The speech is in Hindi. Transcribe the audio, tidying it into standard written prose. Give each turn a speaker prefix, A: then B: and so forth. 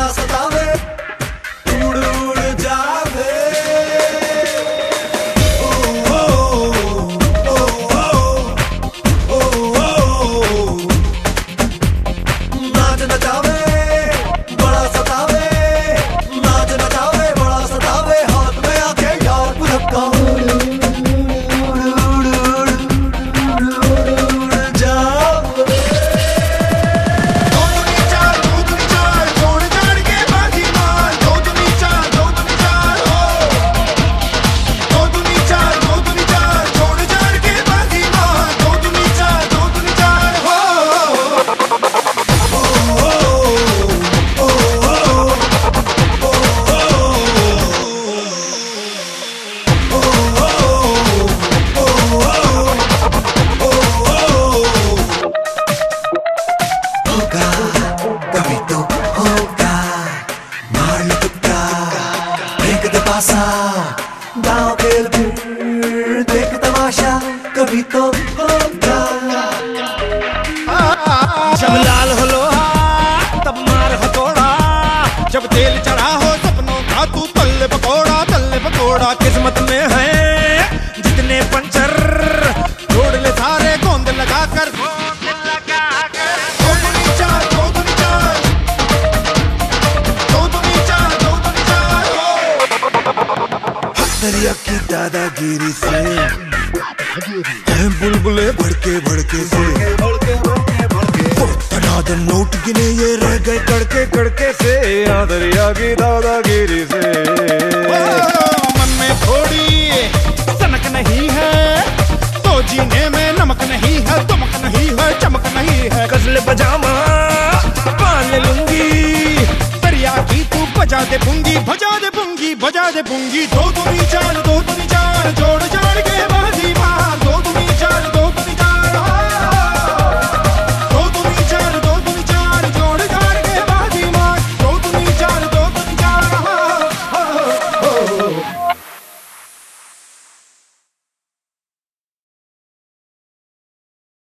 A: बड़ा सतावे, उड़ उड़ जावे। ओ ओ ओ ओ ओ नाच नचावे, बड़ा सतावे, नाच नचावे, बड़ा सतावे, हाथ में आके यार को धक्का। कभी तो होगा मार तुक्का, फेंक दे पासा, दांव खेल फिर देख तमाशा, कभी तो होगा।
B: जब लाल हो लोहा तब मार हथौड़ा, जब तेल चढ़ा हो सपनों का तू तल्ले पकोड़ा। किस्मत में है जितने पंचर, जोड़ ले सारे गोंद लगा कर। दरिया की दादागिरी से बुलबुले भड़के से, तनादन नोट गिने ये रह गए कड़के से। दरिया की दादागिरी से मन में थोड़ी सनक नहीं है, तो जीने में नमक नहीं है, दमक नहीं है, चमक नहीं है। गजल पजामा बांध लूंगी, दरिया की तू बजा दे पुंगी, बजा दे पुंगी। दो दूनी चार जोड़ जा।